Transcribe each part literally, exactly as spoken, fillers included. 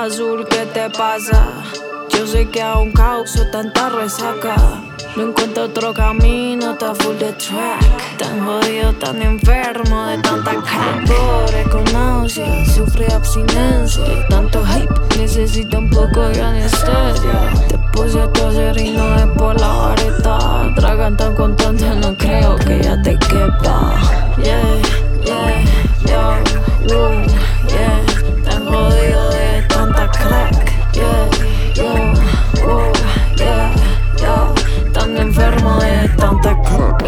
azul, ¿qué te pasa? Yo sé que aún causo tanta resaca. No encuentro otro camino, está full de track. Tan jodido, tan enfermo de tanta crack. Pobre con náuseas, sufre abstinencia. Tanto hype, necesito un poco de anestesia. Te puse a toser y no es por la vareta. Tragan tan constante, no creo que ya te quepa. Yeah, yeah, yo, uh, yeah. Tan jodido de tanta crack. Yeah, yo, uh, yeah, yeah. Tan enfermo de tanta crack.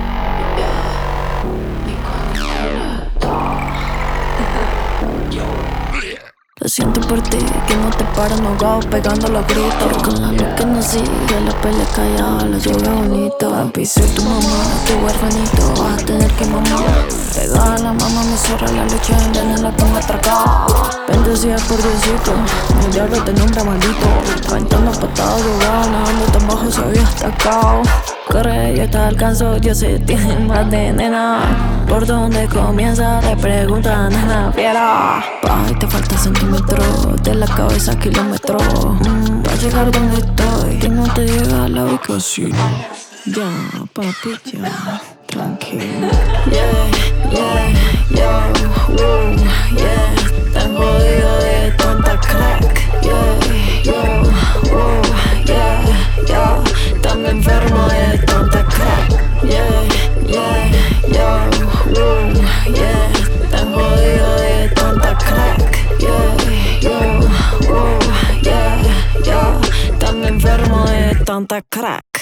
Lo siento por ti, que no te paran ahogado pegando los gritos. Con la luz que no sigue, la pelea callada, la lluvia bonito. Papi, soy tu mamá, tu huerfanito, vas a tener que mamar. Pegada a la mamá, me zorra la leche, envenena la que me atraca. Bendecida por Diosito, el diablo te nombra maldito. Aventando patadas, jugado, nadando tan bajo, se había destacado. Corre, yo te alcanzo, yo sé, tienes más de nena. ¿Por dónde comienza? Le preguntan a la fiera. Ay, te falta centímetros, de la cabeza kilómetros. mm, Va a llegar donde estoy, que no te llega la ubicación. Ya, papi, ya, tranquilo. Yeah, yeah, yo, uh, yeah. Tan jodido de tanta crack. Yeah, yo, uh, yeah, yeah. Tan enfermo de tanta crack. Yeah, yeah, yo, uh, yeah. Tan jodido de tanta crack. Yeah, yo, uh, yeah, yeah. Tan enfermo de tanta crack.